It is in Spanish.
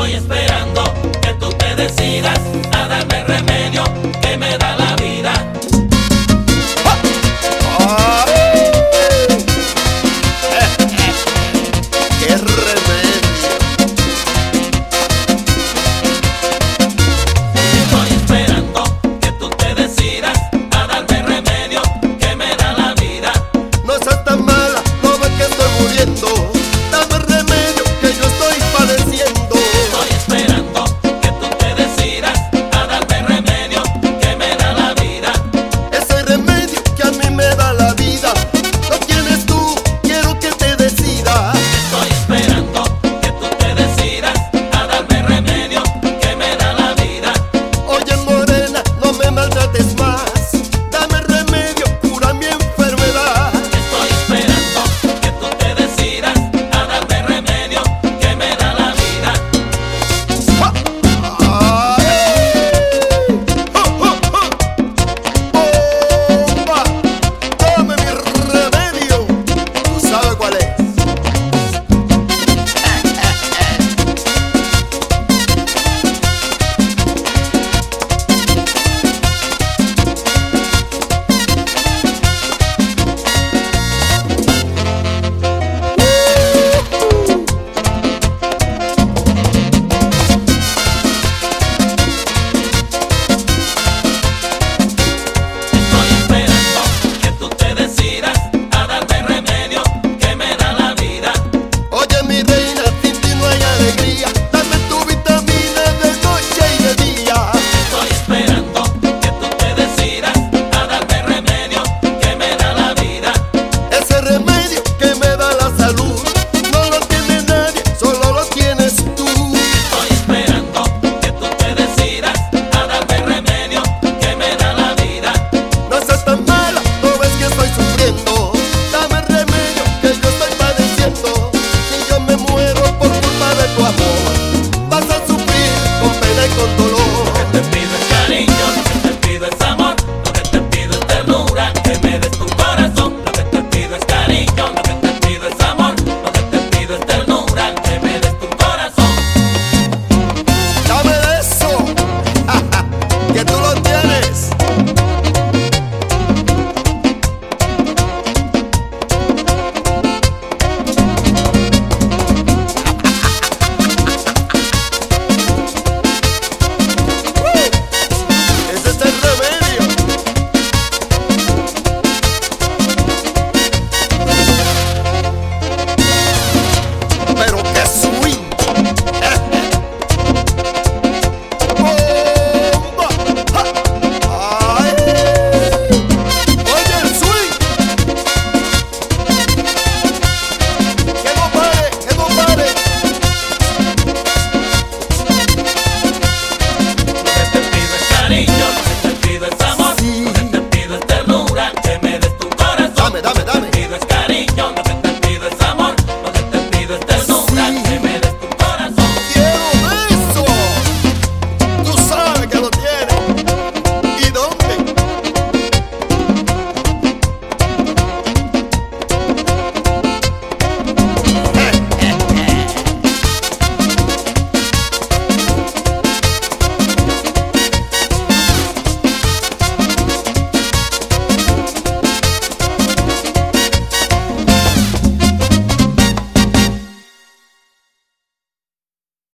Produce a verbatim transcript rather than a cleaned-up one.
Estoy esperando que tú te decidas a darme el remedio que me da la vida. ¡Qué remedio! Estoy esperando que tú te decidas a darme el remedio que me da la vida. No seas tan mala, no ves que estoy muriendo. Dame el remedio que yo estoy padeciendo. Estoy esperando que tú te decidas a darme el remedio que me da la vida. Ese remedio que a mí me da la vida lo tienes tú, quiero que te decidas. Estoy esperando que tú te decidas a darme el remedio que me da la vida. Oye morena, no me maltrates más. Dame el remedio, cura mi enfermedad. Estoy esperando que tú te decidas a darme el remedio que me da la vida. ¡Bomba! Dame mi remedio. Tú sabes cuál es. Estoy esperando que tú te decidas a darme el remedio que me da la vida. Oye mi reina, sin ti no hay alegría. Dame tu vitamina de noche y de día. Estoy esperando que tú te decidas a darme el remedio que me da la vida. Ese remedio que me da la salud no lo tiene nadie, solo lo tienes tú. Estoy esperando que tú te decidas a darme el remedio que me da la vida. No seas tan mala, no ves que estoy sufriendo. Dame el remedio que yo estoy padeciendo. Si yo me muero por culpa de tu amor, vas a sufrir con pena y con dolor. Lo que te pido es cariño, lo que te pido es amor, lo que te pido es ternura, que me des tu corazón. Lo que te pido es cariño, lo que te pido es amor, lo que te pido es ternura, que me des tu corazón. Dame de eso, que tú lo tienes. Ese es el remedio. Pero qué swing. ¡Bomba! ¡Ja! ¡Ay! Oye el swing. Que no pare, que no pare. Lo que te pido es cariño, lo que te pido es amor, lo que te pido es ternura, que me des tu corazón. Dame, dame, dame. Lo que te pido es cariño, lo que te pido es amor, lo que te pido es ternura, que me